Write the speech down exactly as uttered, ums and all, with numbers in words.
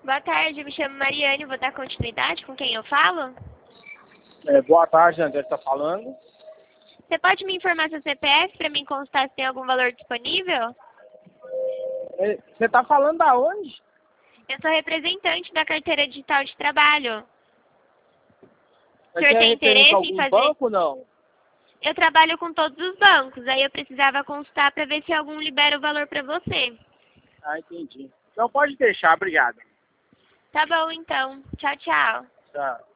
Boa tarde, eu me chamo Mariane, vou dar continuidade com quem eu falo? É, boa tarde, André está falando. Você pode me informar seu C P F para mim constar se tem algum valor disponível? É, você está falando da onde? Eu sou representante da carteira digital de trabalho. O Você senhor é tem referente a interesse em algum fazer? banco, não? Eu trabalho com todos os bancos, aí eu precisava constar para ver se algum libera o valor para você. Ah, entendi. Então pode deixar, obrigado. Tá bom, então. Tchau, tchau. Tchau.